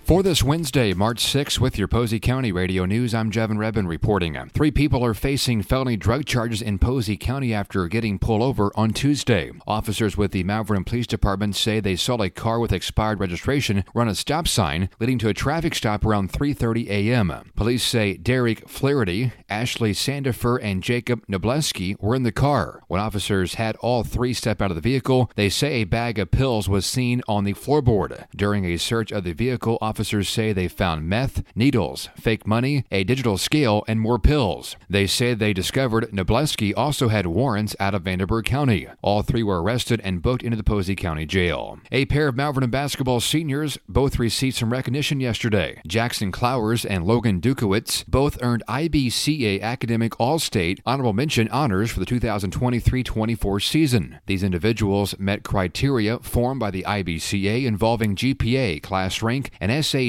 For this Wednesday, March 6th, with your Posey County Radio News, I'm Jevin Redbin reporting. 3 people are facing felony drug charges in Posey County after getting pulled over on Tuesday. Officers with the Mount Vernon Police Department say they saw a car with expired registration run a stop sign, leading to a traffic stop around 3:30 a.m. Police say Derek Flaherty, Ashley Sandifer, and Jacob Nobleski were in the car. When officers had all 3 step out of the vehicle, they say a bag of pills was seen on the floorboard. During a search of the vehicle, officers say they found meth, needles, fake money, a digital scale, and more pills. They say they discovered Nobleski also had warrants out of Vanderburgh County. All 3 were arrested and booked into the Posey County Jail. A pair of Mount Vernon basketball seniors both received some recognition yesterday. Jackson Clowers and Logan Dukowitz both earned IBCA Academic All-State Honorable Mention honors for the 2023-24 season. These individuals met criteria formed by the IBCA involving GPA, class rank, and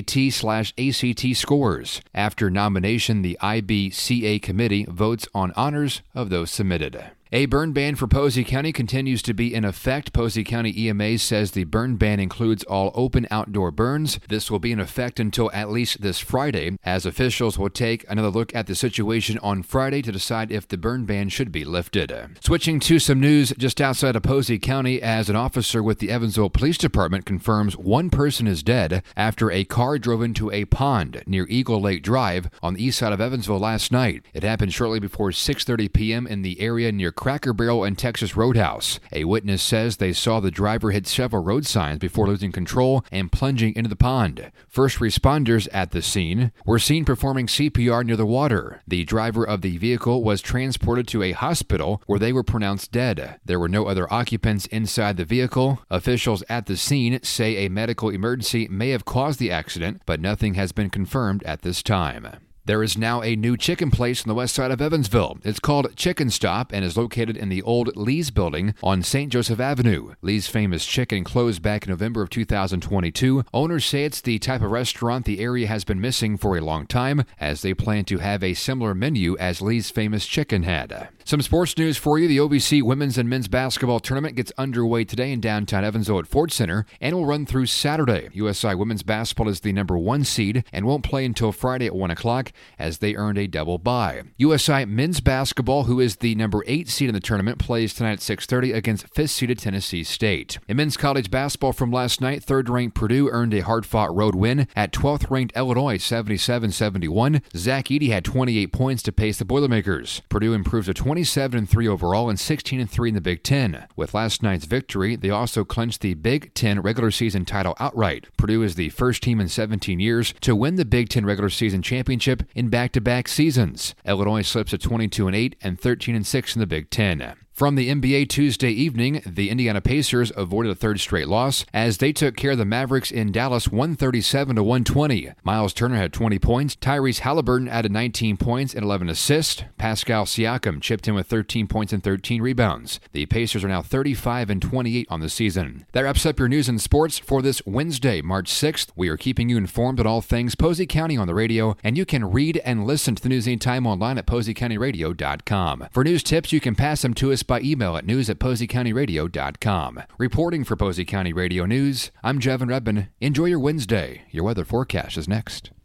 SAT/ACT scores. After nomination, the IBCA committee votes on honors of those submitted. A burn ban for Posey County continues to be in effect. Posey County EMA says the burn ban includes all open outdoor burns. This will be in effect until at least this Friday, as officials will take another look at the situation on Friday to decide if the burn ban should be lifted. Switching to some news just outside of Posey County, as an officer with the Evansville Police Department confirms 1 person is dead after a car drove into a pond near Eagle Lake Drive on the east side of Evansville last night. It happened shortly before 6:30 p.m. in the area near Cracker Barrel and Texas Roadhouse. A witness says they saw the driver hit several road signs before losing control and plunging into the pond. First responders at the scene were seen performing CPR near the water. The driver of the vehicle was transported to a hospital where they were pronounced dead. There were no other occupants inside the vehicle. Officials at the scene say a medical emergency may have caused the accident, but nothing has been confirmed at this time. There is now a new chicken place on the west side of Evansville. It's called Chicken Stop and is located in the old Lee's building on St. Joseph Avenue. Lee's Famous Chicken closed back in November of 2022. Owners say it's the type of restaurant the area has been missing for a long time, as they plan to have a similar menu as Lee's Famous Chicken had. Some sports news for you. The OVC women's and men's basketball tournament gets underway today in downtown Evansville at Ford Center and will run through Saturday. USI women's basketball is the number 1 seed and won't play until Friday at 1 o'clock, as they earned a double bye. USI men's basketball, who is the number 8 seed in the tournament, plays tonight at 6:30 against 5th-seeded Tennessee State. In men's college basketball from last night, 3rd-ranked Purdue earned a hard-fought road win at 12th-ranked Illinois 77-71. Zach Edey had 28 points to pace the Boilermakers. Purdue improved to 27-3 overall and 16-3 in the Big Ten. With last night's victory, they also clinched the Big Ten regular season title outright. Purdue is the first team in 17 years to win the Big Ten regular season championship in back-to-back seasons. Illinois slips at 22-8 and 13-6 in the Big Ten. From the NBA Tuesday evening, the Indiana Pacers avoided a 3rd straight loss as they took care of the Mavericks in Dallas 137-120. Miles Turner had 20 points. Tyrese Halliburton added 19 points and 11 assists. Pascal Siakam chipped in with 13 points and 13 rebounds. The Pacers are now 35-28 on the season. That wraps up your news and sports for this Wednesday, March 6th. We are keeping you informed on all things Posey County on the radio, and you can read and listen to the news anytime online at PoseyCountyRadio.com. For news tips, you can pass them to us by email at news@PoseyCountyRadio.com. Reporting for Posey County Radio News, I'm Jevin Redbin. Enjoy your Wednesday. Your weather forecast is next.